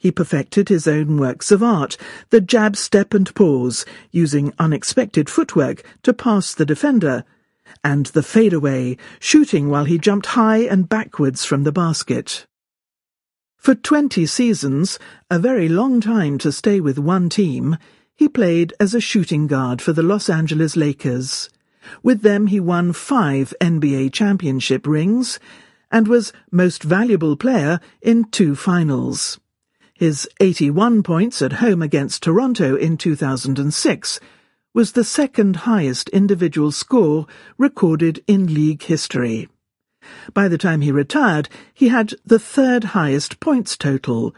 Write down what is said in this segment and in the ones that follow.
He perfected his own works of art, the jab, step and pause, using unexpected footwork to pass the defender, and the fadeaway, shooting while he jumped high and backwards from the basket. For 20 seasons, a very long time to stay with one team, he played as a shooting guard for the Los Angeles Lakers. With them he won 5 NBA championship rings and was most valuable player in 2 finals. His 81 points at home against Toronto in 2006 was the second highest individual score recorded in league history. By the time he retired, he had the third highest points total,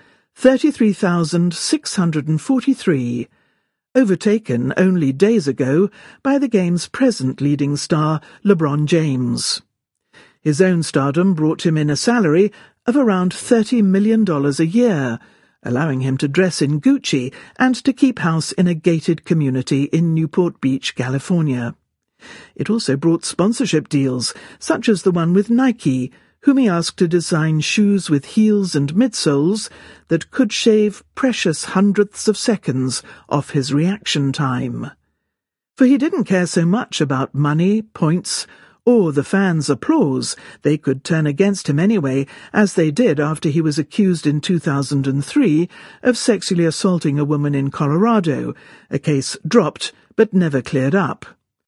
33,643, overtaken only days ago by the game's present leading star, LeBron James. His own stardom brought him in a salary of around $30 million a year, allowing him to dress in Gucci and to keep house in a gated community in Newport Beach, California. It also brought sponsorship deals, such as the one with Nike, whom he asked to design shoes with heels and midsoles that could shave precious hundredths of seconds off his reaction time. For he didn't care so much about money, points, or the fans' applause. They could turn against him anyway, as they did after he was accused in 2003 of sexually assaulting a woman in Colorado, a case dropped but never cleared up.